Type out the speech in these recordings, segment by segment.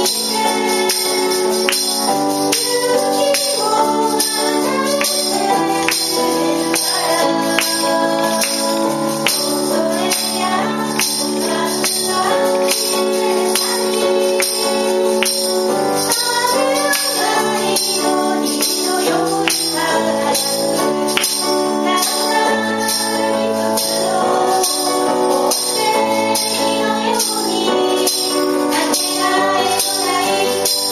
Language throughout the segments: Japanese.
「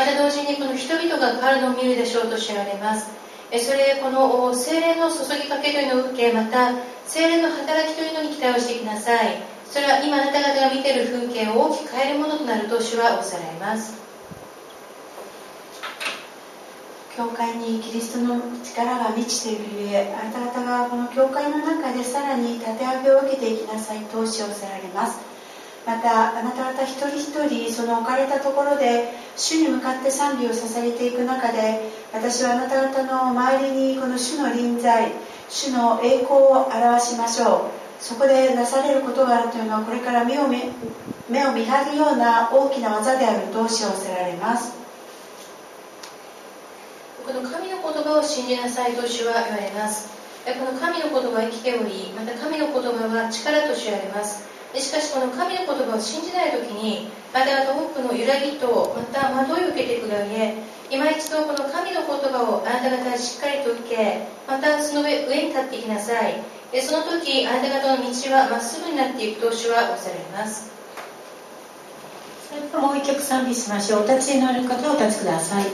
た同時にこの人々が変わるのを見るでしょうと知られます。それこの聖霊の注ぎかけというのを受け、また聖霊の働きというのに期待をしてきなさい。それは今あなた方が見ている風景を大きく変えるものとなると主はおっしゃられます。 教会にキリストの力が満ちているゆえ、あなた方がこの教会の中でさらに立て上げを受けていきなさいと教せられます。またあなた方一人一人その置かれたところで主に向かって賛美を捧げていく中で、私はあなた方の周りにこの主の臨在、主の栄光を表しましょう。そこでなされることがあるというのは、これから目を見張るような大きな技であると教せられます。 この神の言葉を信じなさいと主は言われます。この神の言葉は生きており、また神の言葉は力と主言われます。しかしこの神の言葉を信じないときに、あなた方多くの揺らぎとまた惑いを受けてくる上げ、今一度この神の言葉をあなた方はしっかりと受け、またその上に立っていきなさい。その時あなた方の道はまっすぐになっていくと主はおっしゃられます。 それではもう一曲賛美しましょう。お立ちになる方はお立ちください。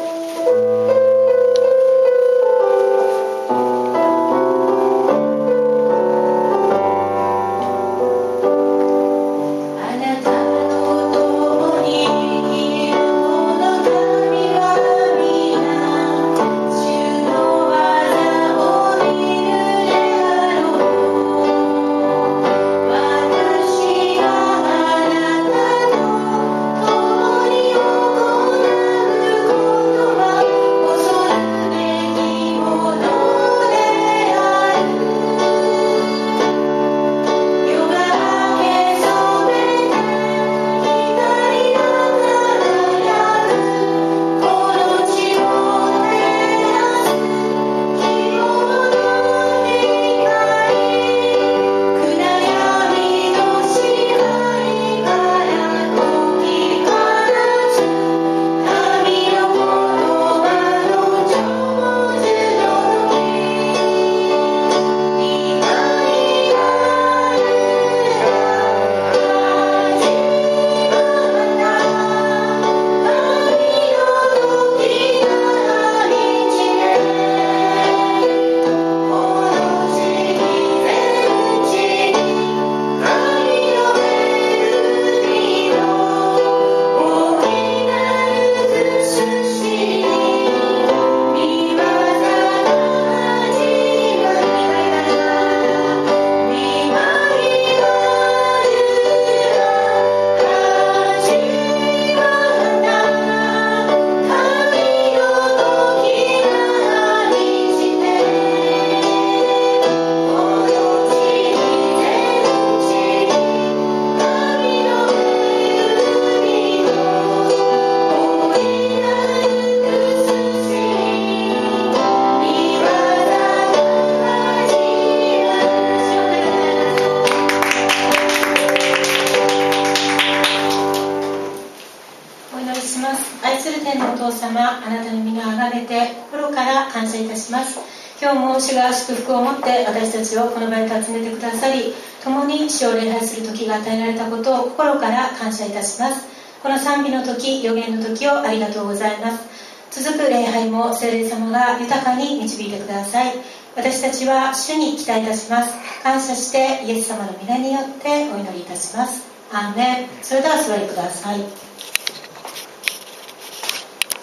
今日も主が祝福を持って私たちをこの場へと集めてくださり、共に主を礼拝する時が与えられたことを心から感謝いたします。この賛美の時、予言の時をありがとうございます。続く礼拝も聖霊様が豊かに導いてください。私たちは主に期待いたします。感謝してイエス様の皆によってお祈りいたします。アーメン。それでは座りください。